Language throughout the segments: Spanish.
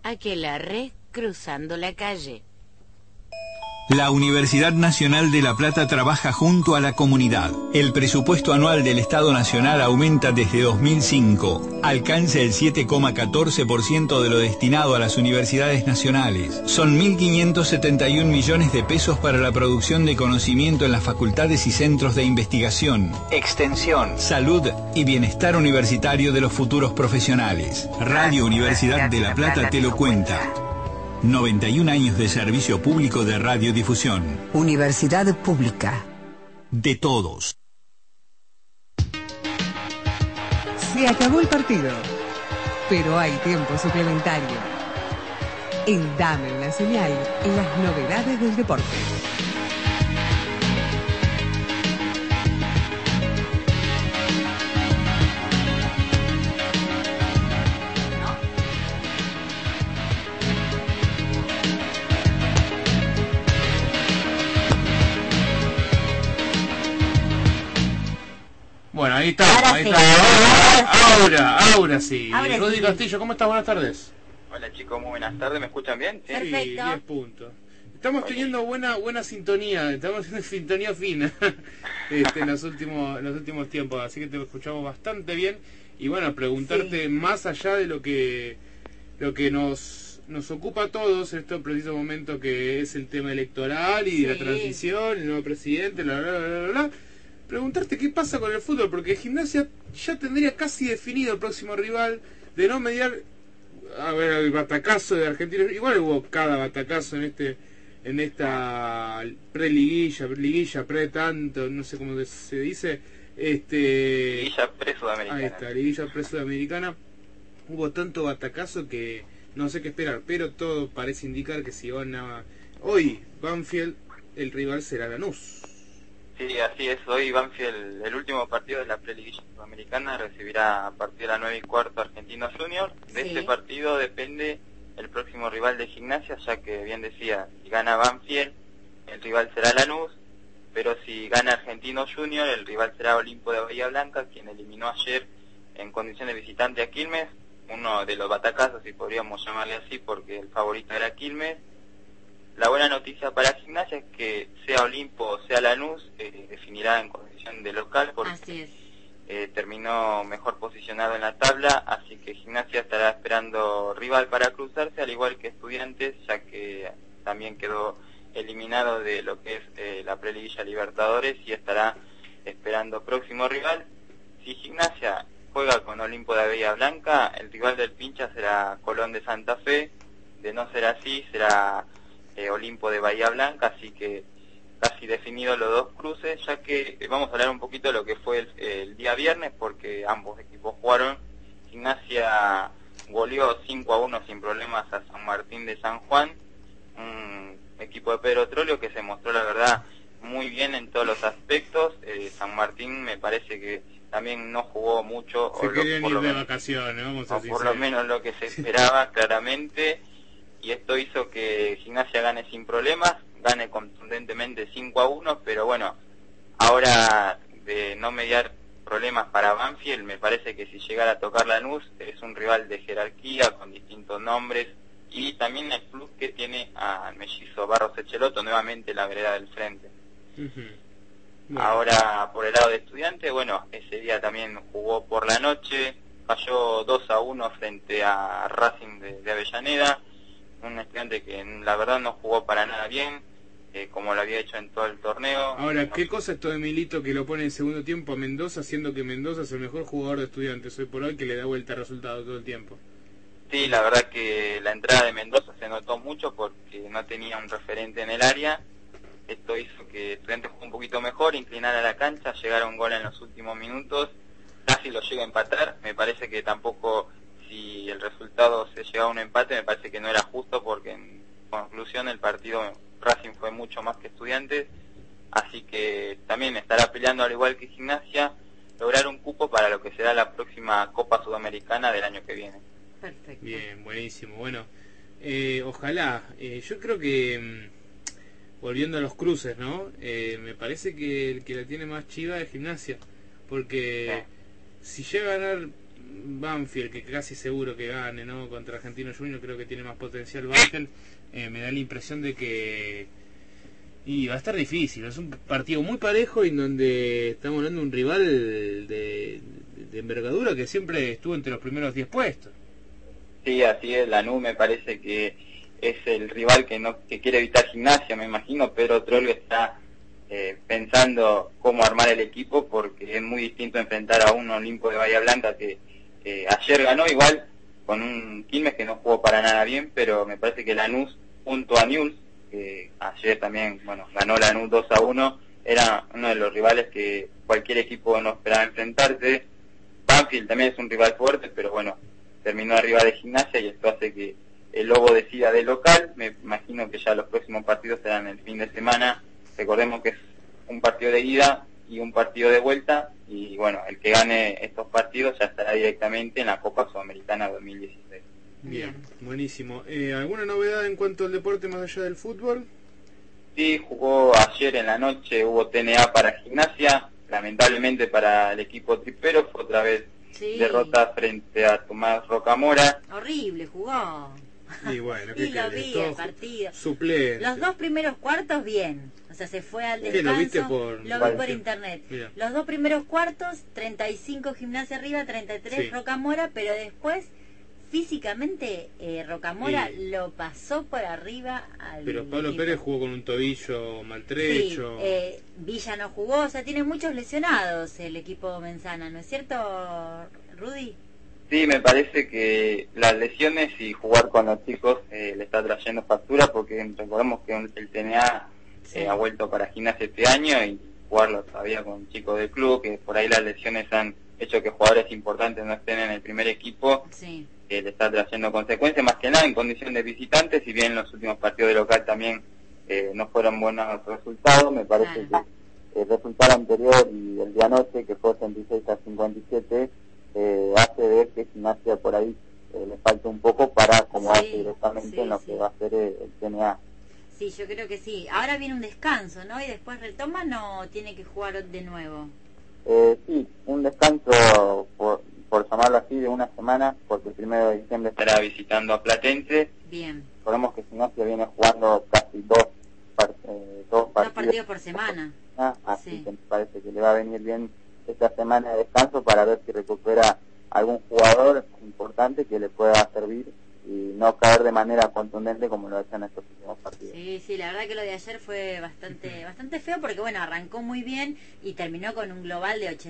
Aquelarre cruzando la calle. La Universidad Nacional de La Plata trabaja junto a la comunidad. El presupuesto anual del Estado Nacional aumenta desde 2005. Alcanza el 7,14% de lo destinado a las universidades nacionales. Son 1.571 millones de pesos para la producción de conocimiento en las facultades y centros de investigación, extensión, salud y bienestar universitario de los futuros profesionales. Radio Universidad de La Plata te lo cuenta. 91 años de servicio público de radiodifusión. Universidad Pública. De todos. Se acabó el partido, pero hay tiempo suplementario. En Dame una Señal, las novedades del deporte. Bueno, ahí está, ahí está. Ahora sí. Rudy Castillo, ¿cómo estás? Buenas tardes. Hola chicos, muy buenas tardes, ¿me escuchan bien? Sí, 10 puntos. Estamos teniendo buena sintonía, estamos en sintonía fina en los últimos tiempos, así que te escuchamos bastante bien. Y bueno, preguntarte más allá de lo que nos ocupa a todos en este preciso momento, que es el tema electoral y la transición, el nuevo presidente, bla. Preguntarte qué pasa con el fútbol, porque Gimnasia ya tendría casi definido el próximo rival, de no mediar, a ver, el batacazo de Argentinos. Igual hubo cada batacazo en esta liguilla, pre-tanto, no sé cómo se dice, liguilla pre-sudamericana. Ahí está, liguilla pre-sudamericana. Hubo tanto batacazo que no sé qué esperar, pero todo parece indicar que si gana hoy Banfield, el rival será Lanús. Sí, así es. Hoy Banfield, el último partido de la pre-liguilla sudamericana, recibirá a partir de las 9:15 Argentinos Juniors. De este partido depende el próximo rival de Gimnasia, ya que bien decía, si gana Banfield, el rival será Lanús, pero si gana Argentinos Juniors, el rival será Olimpo de Bahía Blanca, quien eliminó ayer en condición de visitante a Quilmes, uno de los batacazos, si podríamos llamarle así, porque el favorito era Quilmes. La buena noticia para Gimnasia es que sea Olimpo o sea Lanús, definirá en condición de local, porque terminó mejor posicionado en la tabla, así que Gimnasia estará esperando rival para cruzarse, al igual que Estudiantes, ya que también quedó eliminado de lo que es la preliguilla Libertadores y estará esperando próximo rival. Si Gimnasia juega con Olimpo de Bahía Blanca, el rival del pincha será Colón de Santa Fe. De no ser así, será Olimpo de Bahía Blanca, así que casi definidos los dos cruces, ya que vamos a hablar un poquito de lo que fue el día viernes, porque ambos equipos jugaron. Gimnasia goleó 5-1 sin problemas a San Martín de San Juan, un equipo de Pedro Trollio que se mostró la verdad muy bien en todos los aspectos. San Martín me parece que también no jugó mucho, se querían ir de vacaciones, vamos a decir, por lo menos lo que se esperaba claramente, y esto hizo que Gimnasia gane sin problemas, gane contundentemente 5-1, pero bueno, ahora de no mediar problemas para Banfield, me parece que si llegara a tocar Lanús, es un rival de jerarquía, con distintos nombres, y también el club que tiene al mellizo Barros Echeloto, nuevamente la vereda del frente. Bueno. Ahora, por el lado de Estudiantes, bueno, ese día también jugó por la noche, falló 2-1 frente a Racing de Avellaneda, un Estudiante que la verdad no jugó para nada bien, como lo había hecho en todo el torneo. Ahora, ¿qué cosa esto de Milito que lo pone en segundo tiempo a Mendoza, siendo que Mendoza es el mejor jugador de Estudiantes hoy por hoy, que le da vuelta al resultado todo el tiempo? Sí, la verdad que la entrada de Mendoza se notó mucho porque no tenía un referente en el área. Esto hizo que Estudiantes jugó un poquito mejor, inclinara la cancha, llegara un gol en los últimos minutos, casi lo llega a empatar. Me parece que tampoco, si el resultado se llegaba a un empate, me parece que no era justo, porque en conclusión el partido Racing fue mucho más que Estudiantes, así que también estará peleando, al igual que Gimnasia, lograr un cupo para lo que será la próxima Copa Sudamericana del año que viene. Perfecto. Bien, buenísimo. Bueno, ojalá. Yo creo que, volviendo a los cruces, ¿no? Me parece que el que la tiene más chiva es Gimnasia, porque si llega a ganar Banfield, que casi seguro que gane, ¿no? Contra Argentino Junior, creo que tiene más potencial Banfield. Me da la impresión de que va a estar difícil. Es un partido muy parejo y en donde estamos hablando de un rival de envergadura que siempre estuvo entre los primeros 10 puestos. Sí, así es. Lanús me parece que es el rival que quiere evitar Gimnasia, me imagino. Pedro Troll está pensando cómo armar el equipo, porque es muy distinto enfrentar a un Olimpo de Bahía Blanca que ayer ganó igual con un Quilmes que no jugó para nada bien, pero me parece que Lanús junto a Newell's, que ayer también ganó Lanús 2-1, era uno de los rivales que cualquier equipo no esperaba enfrentarse. Banfield también es un rival fuerte, pero terminó arriba de Gimnasia y esto hace que el Lobo decida de local. Me imagino que ya los próximos partidos serán el fin de semana. Recordemos que es un partido de ida y un partido de vuelta, y el que gane estos partidos ya estará directamente en la Copa Sudamericana 2016. Bien, buenísimo. ¿Alguna novedad en cuanto al deporte más allá del fútbol? Sí, jugó ayer en la noche, hubo TNA para Gimnasia, lamentablemente para el equipo tripero, fue otra vez derrota frente a Tomás Rocamora. Horrible, jugó. Y bueno, y lo vi el partido. Suplente. Los 2 primeros cuartos bien, o sea, se fue al descanso. ¿Qué, lo viste lo vi por internet. Mira. Los 2 primeros cuartos, 35 Gimnasia arriba, 33 Rocamora, pero después físicamente Rocamora lo pasó por arriba al Pero Pablo equipo. Pérez jugó con un tobillo maltrecho. Sí, Villa no jugó, o sea, tiene muchos lesionados el equipo Menzana, ¿no es cierto, Rudy? Sí, me parece que las lesiones y jugar con los chicos le está trayendo factura, porque recordemos que el TNA ha vuelto para Gimnasia este año y jugarlo todavía con chicos del club, que por ahí las lesiones han hecho que jugadores importantes no estén en el primer equipo, que le está trayendo consecuencias, más que nada en condición de visitantes, si bien los últimos partidos de local también no fueron buenos resultados. Me parece que el resultado anterior y el de anoche, que fue 86-57, hace ver que Gimnasia por ahí le falta un poco para acomodarse directamente en lo que va a ser el TNA. Sí, yo creo que sí. Ahora viene un descanso, ¿no? Y después retoma, ¿no? Tiene que jugar de nuevo. Sí, un descanso, por llamarlo así, de una semana, porque el 1 de diciembre estará visitando a Platense. Bien. Recordemos que Gimnasia viene jugando casi dos partidos por semana. Así que me parece que le va a venir bien esta semana de descanso para ver si recupera algún jugador importante que le pueda servir y no caer de manera contundente como lo ha hecho en estos últimos partidos. Sí, la verdad que lo de ayer fue bastante feo, porque arrancó muy bien y terminó con un global de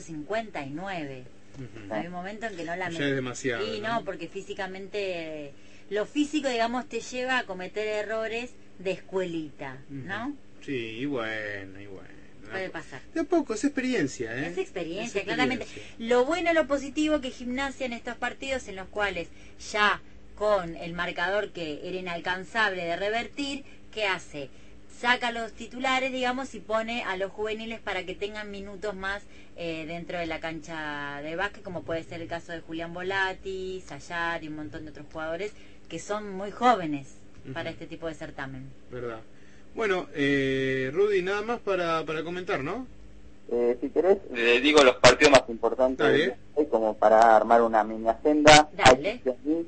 88-59. Hay un momento en que no la ya es demasiado. Sí, no, porque físicamente lo físico, digamos, te lleva a cometer errores de escuelita, ¿no? Sí, y bueno. Puede pasar. De a poco, es experiencia, Es experiencia, claramente. Lo bueno y lo positivo que Gimnasia en estos partidos en los cuales ya con el marcador que era inalcanzable de revertir, ¿qué hace? Saca los titulares, digamos, y pone a los juveniles para que tengan minutos más dentro de la cancha de básquet, como puede ser el caso de Julián Volati, Sayar y un montón de otros jugadores que son muy jóvenes para este tipo de certamen. Verdad. Bueno, Rudy, nada más para comentar, ¿no? Si querés, digo los partidos más importantes, como para armar una mini agenda. Dale.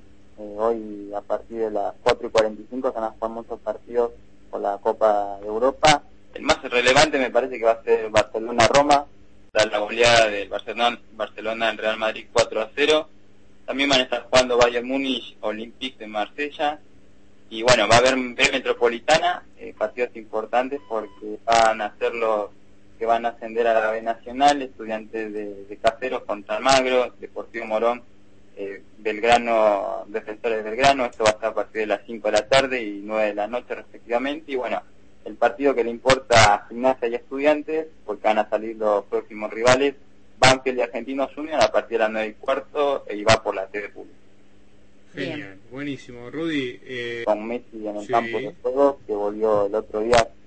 Hoy, a partir de las 4:45, se van a jugar muchos partidos por la Copa de Europa. El más relevante me parece que va a ser Barcelona-Roma, la goleada del Barcelona en Real Madrid 4-0. También van a estar jugando Bayern Múnich, Olympique de Marsella. Y va a haber Metropolitana, partidos importantes porque van a ser los que van a ascender a la B Nacional, Estudiantes de Caseros contra Almagro, Deportivo Morón, Belgrano, Defensores de Belgrano. Esto va a estar a partir de las 5 de la tarde y 9 de la noche respectivamente. Y el partido que le importa a Gimnasia y Estudiantes, porque van a salir los próximos rivales, Banfield y Argentino Junior, a partir de las 9:15, y va por la TV pública. Genial, buenísimo. Rudy, con Messi en el campo de juego, que volvió el otro día